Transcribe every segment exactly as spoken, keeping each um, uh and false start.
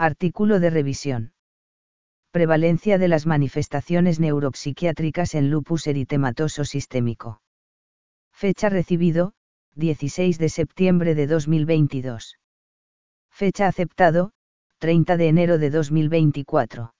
Artículo de revisión. Prevalencia de las manifestaciones neuropsiquiátricas en lupus eritematoso sistémico. Fecha recibido, dieciséis de septiembre de dos mil veintidós. Fecha aceptado, treinta de enero de dos mil veinticuatro.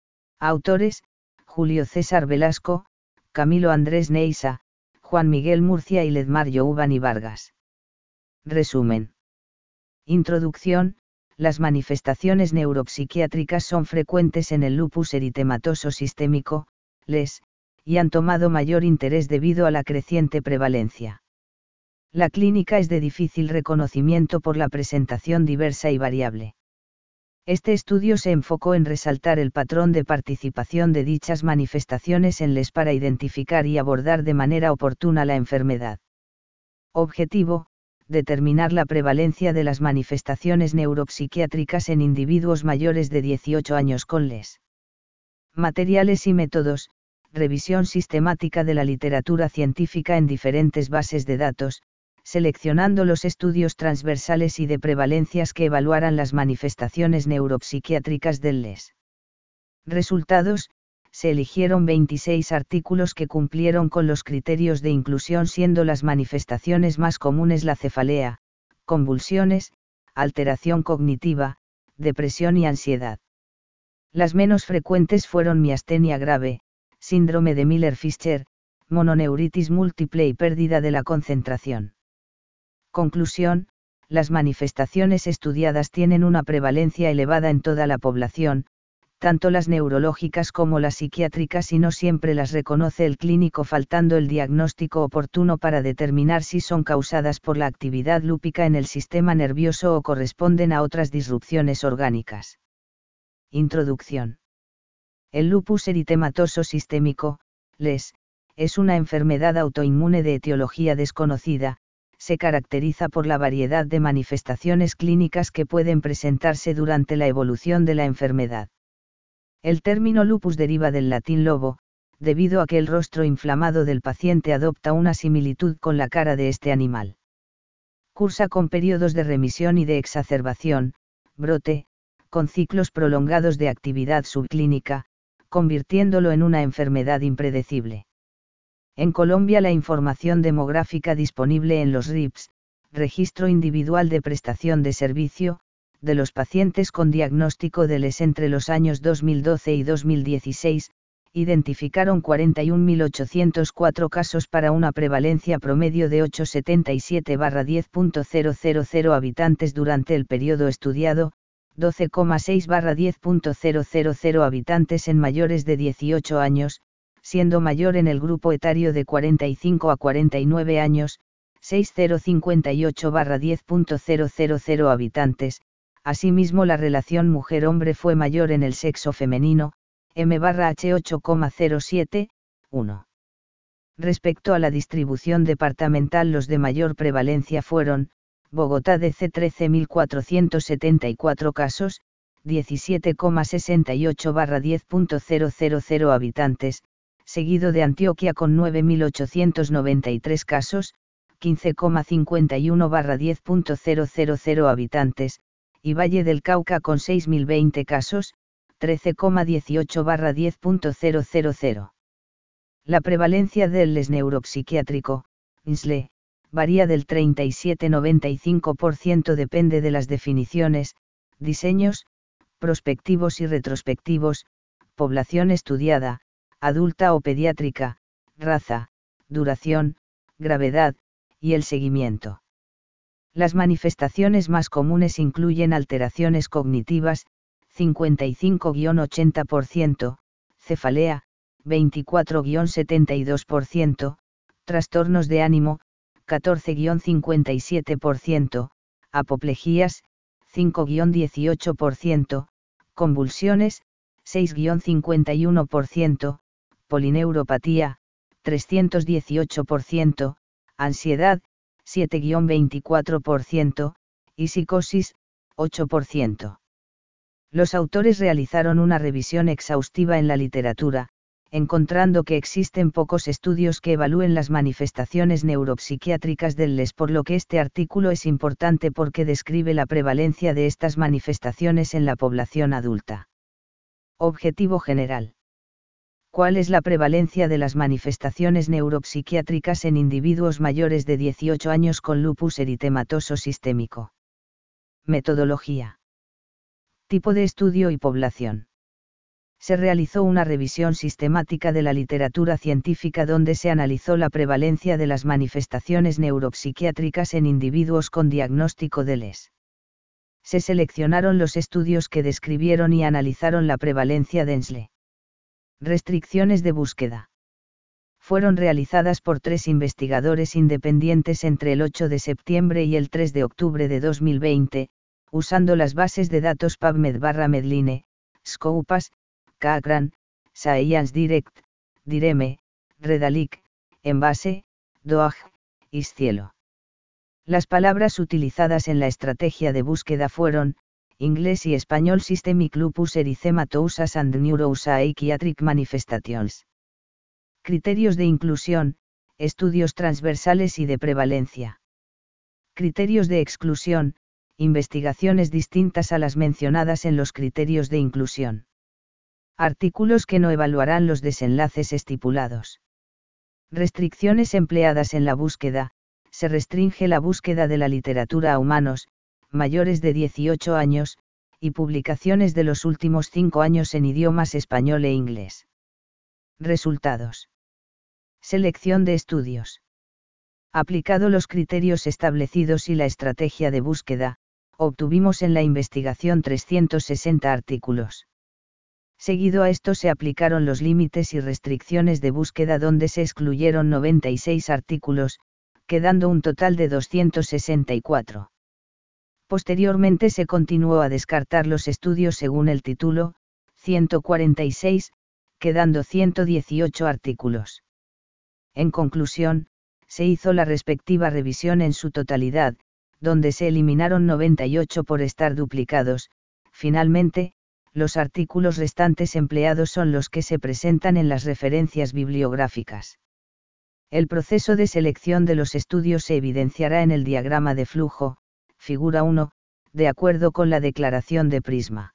Autores, Julio César Velasco, Camilo Andrés Neisa, Juan Miguel Murcia y Ledmar Youbani Vargas. Resumen. Introducción. Las manifestaciones neuropsiquiátricas son frecuentes en el lupus eritematoso sistémico, L E S, y han tomado mayor interés debido a la creciente prevalencia. La clínica es de difícil reconocimiento por la presentación diversa y variable. Este estudio se enfocó en resaltar el patrón de participación de dichas manifestaciones en L E S para identificar y abordar de manera oportuna la enfermedad. Objetivo: determinar la prevalencia de las manifestaciones neuropsiquiátricas en individuos mayores de dieciocho años con L E S. Materiales y métodos: revisión sistemática de la literatura científica en diferentes bases de datos, seleccionando los estudios transversales y de prevalencias que evaluaran las manifestaciones neuropsiquiátricas del L E S. Resultados: se eligieron veintiséis artículos que cumplieron con los criterios de inclusión, siendo las manifestaciones más comunes la cefalea, convulsiones, alteración cognitiva, depresión y ansiedad. Las menos frecuentes fueron miastenia grave, síndrome de Miller-Fischer, mononeuritis múltiple y pérdida de la concentración. Conclusión: las manifestaciones estudiadas tienen una prevalencia elevada en toda la población, tanto las neurológicas como las psiquiátricas, y no siempre las reconoce el clínico, faltando el diagnóstico oportuno para determinar si son causadas por la actividad lúpica en el sistema nervioso o corresponden a otras disrupciones orgánicas. Introducción. El lupus eritematoso sistémico, L E S, es una enfermedad autoinmune de etiología desconocida. Se caracteriza por la variedad de manifestaciones clínicas que pueden presentarse durante la evolución de la enfermedad. El término lupus deriva del latín lobo, debido a que el rostro inflamado del paciente adopta una similitud con la cara de este animal. Cursa con periodos de remisión y de exacerbación, brote, con ciclos prolongados de actividad subclínica, convirtiéndolo en una enfermedad impredecible. En Colombia, la información demográfica disponible en los R I Ps, Registro Individual de Prestación de Servicio, de los pacientes con diagnóstico de L E S entre los años dos mil doce y dos mil dieciséis, identificaron cuarenta y un mil ochocientos cuatro casos para una prevalencia promedio de ochocientos setenta y siete barra diez punto cero cero cero habitantes durante el periodo estudiado, doce coma seis barra diez punto cero cero cero habitantes en mayores de dieciocho años, siendo mayor en el grupo etario de cuarenta y cinco a cuarenta y nueve años, seis mil cincuenta y ocho barra diez punto cero cero cero habitantes. Asimismo, la relación mujer-hombre fue mayor en el sexo femenino, M barra H ocho coma cero siete, uno. Respecto a la distribución departamental, los de mayor prevalencia fueron: Bogotá D C trece mil cuatrocientos setenta y cuatro casos, diecisiete coma sesenta y ocho barra diez punto cero cero cero habitantes, seguido de Antioquia con nueve mil ochocientos noventa y tres casos, quince coma cincuenta y uno barra diez punto cero cero cero habitantes, y Valle del Cauca con seis mil veinte casos, trece coma dieciocho barra diez punto cero cero cero. La prevalencia del L E S neuropsiquiátrico, S L E, varía del treinta y siete a noventa y cinco por ciento, depende de las definiciones, diseños, prospectivos y retrospectivos, población estudiada, adulta o pediátrica, raza, duración, gravedad, y el seguimiento. Las manifestaciones más comunes incluyen alteraciones cognitivas, cincuenta y cinco a ochenta por ciento, cefalea, veinticuatro a setenta y dos por ciento, trastornos de ánimo, catorce a cincuenta y siete por ciento, apoplejías, cinco a dieciocho por ciento, convulsiones, seis a cincuenta y uno por ciento, polineuropatía, trescientos dieciocho por ciento, ansiedad, siete a veinticuatro por ciento, y psicosis, ocho por ciento. Los autores realizaron una revisión exhaustiva en la literatura, encontrando que existen pocos estudios que evalúen las manifestaciones neuropsiquiátricas del L E S, por lo que este artículo es importante porque describe la prevalencia de estas manifestaciones en la población adulta. Objetivo general. ¿Cuál es la prevalencia de las manifestaciones neuropsiquiátricas en individuos mayores de dieciocho años con lupus eritematoso sistémico? Metodología. Tipo de estudio y población. Se realizó una revisión sistemática de la literatura científica donde se analizó la prevalencia de las manifestaciones neuropsiquiátricas en individuos con diagnóstico de L E S. Se seleccionaron los estudios que describieron y analizaron la prevalencia de N S L E. Restricciones de búsqueda. Fueron realizadas por tres investigadores independientes entre el ocho de septiembre y el tres de octubre de dos mil veinte, usando las bases de datos PubMed barra Medline, Scopus, Cochrane, Science Direct, Direme, Redalic, Envase, Doag, Iscielo. Las palabras utilizadas en la estrategia de búsqueda fueron, inglés y español: Systemic Lupus Erythematosus and Neuropsychiatric Manifestations. Criterios de inclusión, estudios transversales y de prevalencia. Criterios de exclusión, investigaciones distintas a las mencionadas en los criterios de inclusión. Artículos que no evaluarán los desenlaces estipulados. Restricciones empleadas en la búsqueda. Se restringe la búsqueda de la literatura a humanos, mayores de dieciocho años, y publicaciones de los últimos cinco años en idiomas español e inglés. Resultados. Selección de estudios. Aplicado los criterios establecidos y la estrategia de búsqueda, obtuvimos en la investigación trescientos sesenta artículos. Seguido a esto se aplicaron los límites y restricciones de búsqueda donde se excluyeron noventa y seis artículos, quedando un total de doscientos sesenta y cuatro. Posteriormente se continuó a descartar los estudios según el título, ciento cuarenta y seis, quedando ciento dieciocho artículos. En conclusión, se hizo la respectiva revisión en su totalidad, donde se eliminaron noventa y ocho por estar duplicados. Finalmente, los artículos restantes empleados son los que se presentan en las referencias bibliográficas. El proceso de selección de los estudios se evidenciará en el diagrama de flujo, figura uno, de acuerdo con la declaración de Prisma.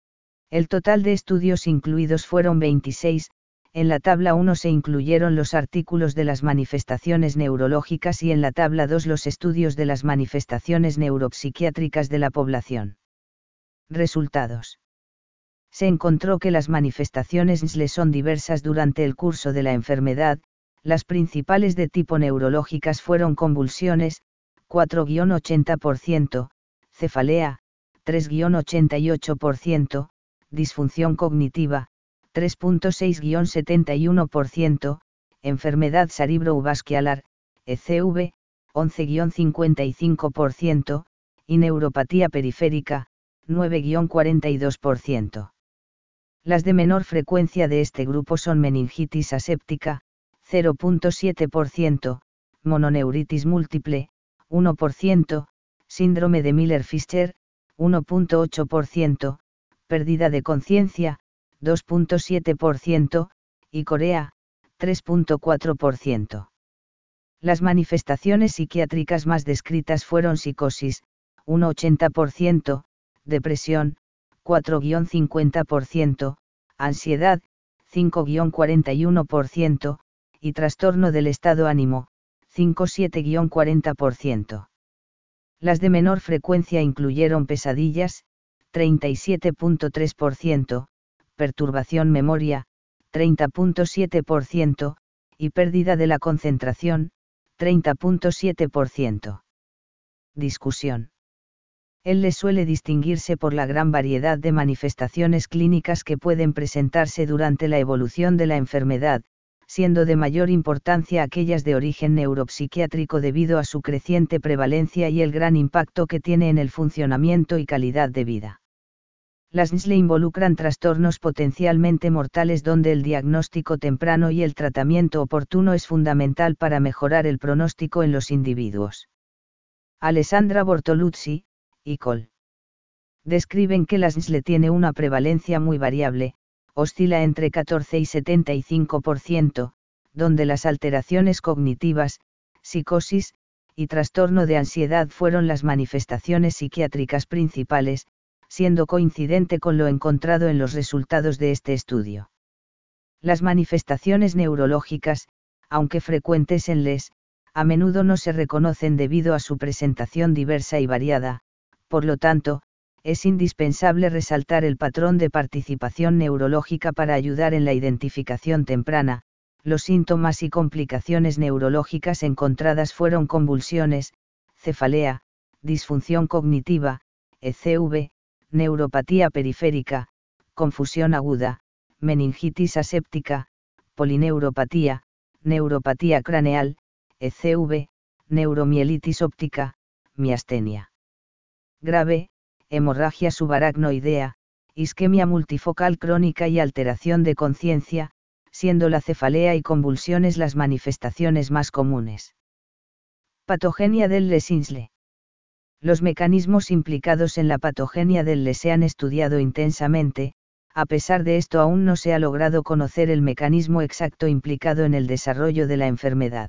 El total de estudios incluidos fueron veintiséis, en la tabla uno se incluyeron los artículos de las manifestaciones neurológicas y en la tabla dos los estudios de las manifestaciones neuropsiquiátricas de la población. Resultados. Se encontró que las manifestaciones N S L E son diversas durante el curso de la enfermedad. Las principales de tipo neurológicas fueron convulsiones, cuatro a ochenta por ciento, cefalea, tres a ochenta y ocho por ciento, disfunción cognitiva, tres a seis a setenta y uno por ciento, enfermedad cerebrovascular, E C V, once a cincuenta y cinco por ciento, y neuropatía periférica, nueve a cuarenta y dos por ciento. Las de menor frecuencia de este grupo son meningitis aséptica, cero a siete por ciento, mononeuritis múltiple, uno por ciento, síndrome de Miller-Fisher, uno a ocho por ciento, pérdida de conciencia, dos a siete por ciento, y corea, tres a cuatro por ciento. Las manifestaciones psiquiátricas más descritas fueron psicosis, uno a ochenta por ciento, depresión, cuatro a cincuenta por ciento, ansiedad, cinco a cuarenta y uno por ciento, y trastorno del estado ánimo, cinco a siete a cuarenta por ciento. Las de menor frecuencia incluyeron pesadillas, treinta y siete a tres por ciento, perturbación memoria, treinta a siete por ciento, y pérdida de la concentración, treinta a siete por ciento. Discusión. Él le suele distinguirse por la gran variedad de manifestaciones clínicas que pueden presentarse durante la evolución de la enfermedad, siendo de mayor importancia aquellas de origen neuropsiquiátrico debido a su creciente prevalencia y el gran impacto que tiene en el funcionamiento y calidad de vida. Las N S L E involucran trastornos potencialmente mortales donde el diagnóstico temprano y el tratamiento oportuno es fundamental para mejorar el pronóstico en los individuos. Alessandra Bortoluzzi y col. Describen que las N S L E tiene una prevalencia muy variable, oscila entre catorce y setenta y cinco por ciento, donde las alteraciones cognitivas, psicosis, y trastorno de ansiedad fueron las manifestaciones psiquiátricas principales, siendo coincidente con lo encontrado en los resultados de este estudio. Las manifestaciones neurológicas, aunque frecuentes en les, a menudo no se reconocen debido a su presentación diversa y variada, por lo tanto, es indispensable resaltar el patrón de participación neurológica para ayudar en la identificación temprana. Los síntomas y complicaciones neurológicas encontradas fueron convulsiones, cefalea, disfunción cognitiva, E C V, neuropatía periférica, confusión aguda, meningitis aséptica, polineuropatía, neuropatía craneal, E C V, neuromielitis óptica, miastenia grave, hemorragia subaracnoidea, isquemia multifocal crónica y alteración de conciencia, siendo la cefalea y convulsiones las manifestaciones más comunes. Patogenia del Lesingle. Los mecanismos implicados en la patogenia del Lesingle se han estudiado intensamente, a pesar de esto aún no se ha logrado conocer el mecanismo exacto implicado en el desarrollo de la enfermedad.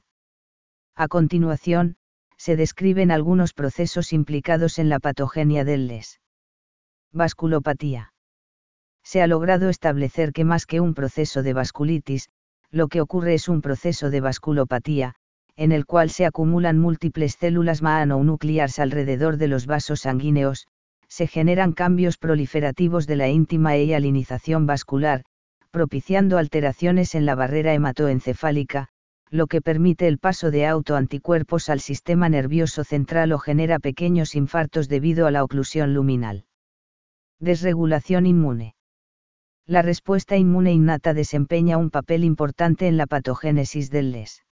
A continuación, se describen algunos procesos implicados en la patogenia del Lesingle. Vasculopatía. Se ha logrado establecer que más que un proceso de vasculitis, lo que ocurre es un proceso de vasculopatía, en el cual se acumulan múltiples células mononucleares alrededor de los vasos sanguíneos, se generan cambios proliferativos de la íntima e hialinización vascular, propiciando alteraciones en la barrera hematoencefálica, lo que permite el paso de autoanticuerpos al sistema nervioso central o genera pequeños infartos debido a la oclusión luminal. Desregulación inmune. La respuesta inmune innata desempeña un papel importante en la patogénesis del Lesingle.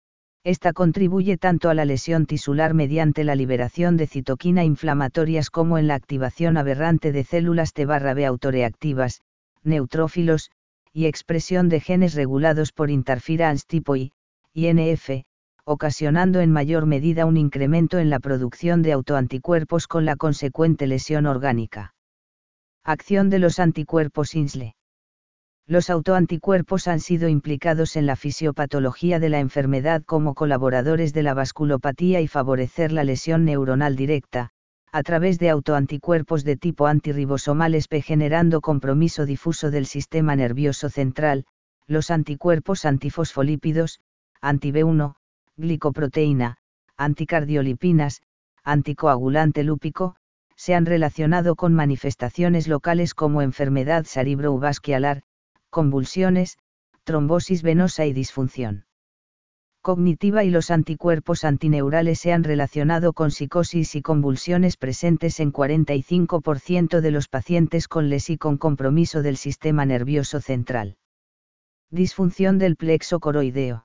Esta contribuye tanto a la lesión tisular mediante la liberación de citoquina inflamatorias como en la activación aberrante de células T B autoreactivas, neutrófilos, y expresión de genes regulados por interference tipo I, I N F, ocasionando en mayor medida un incremento en la producción de autoanticuerpos con la consecuente lesión orgánica. Acción de los anticuerpos Lesingle. Los autoanticuerpos han sido implicados en la fisiopatología de la enfermedad como colaboradores de la vasculopatía y favorecer la lesión neuronal directa, a través de autoanticuerpos de tipo antirribosomal S P generando compromiso difuso del sistema nervioso central, los anticuerpos antifosfolípidos, anti-B uno, glicoproteína, anticardiolipinas, anticoagulante lúpico, se han relacionado con manifestaciones locales como enfermedad cerebrovascular, convulsiones, trombosis venosa y disfunción cognitiva, y los anticuerpos antineurales se han relacionado con psicosis y convulsiones presentes en cuarenta y cinco por ciento de los pacientes con Lesingle con compromiso del sistema nervioso central. Disfunción del plexo coroideo.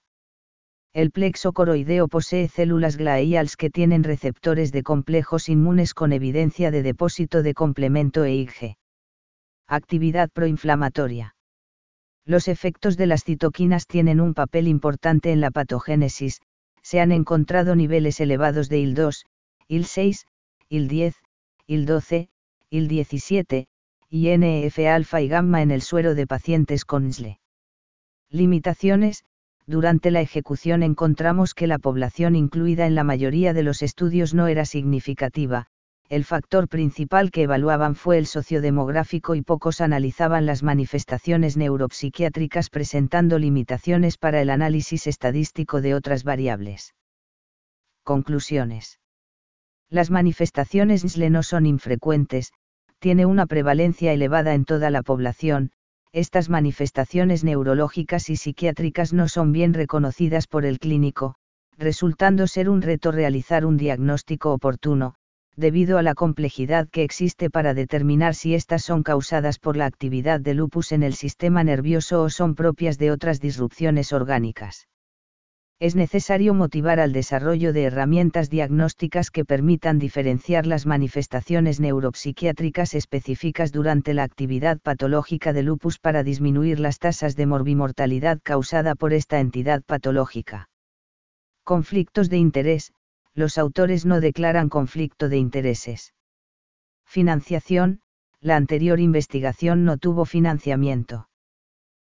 El plexo coroideo posee células gliales que tienen receptores de complejos inmunes con evidencia de depósito de complemento E I G. Actividad proinflamatoria. Los efectos de las citoquinas tienen un papel importante en la patogénesis, se han encontrado niveles elevados de I L dos, I L seis, I L diez, I L doce, I L diecisiete, y N F alfa y gamma en el suero de pacientes con Lesingle. Limitaciones. Durante la ejecución encontramos que la población incluida en la mayoría de los estudios no era significativa. El factor principal que evaluaban fue el sociodemográfico y pocos analizaban las manifestaciones neuropsiquiátricas, presentando limitaciones para el análisis estadístico de otras variables. Conclusiones. Las manifestaciones Lesingle no son infrecuentes, tiene una prevalencia elevada en toda la población. Estas manifestaciones neurológicas y psiquiátricas no son bien reconocidas por el clínico, resultando ser un reto realizar un diagnóstico oportuno, debido a la complejidad que existe para determinar si estas son causadas por la actividad de lupus en el sistema nervioso o son propias de otras disrupciones orgánicas. Es necesario motivar al desarrollo de herramientas diagnósticas que permitan diferenciar las manifestaciones neuropsiquiátricas específicas durante la actividad patológica de lupus para disminuir las tasas de morbimortalidad causada por esta entidad patológica. Conflictos de interés. Los autores no declaran conflicto de intereses. Financiación. La anterior investigación no tuvo financiamiento.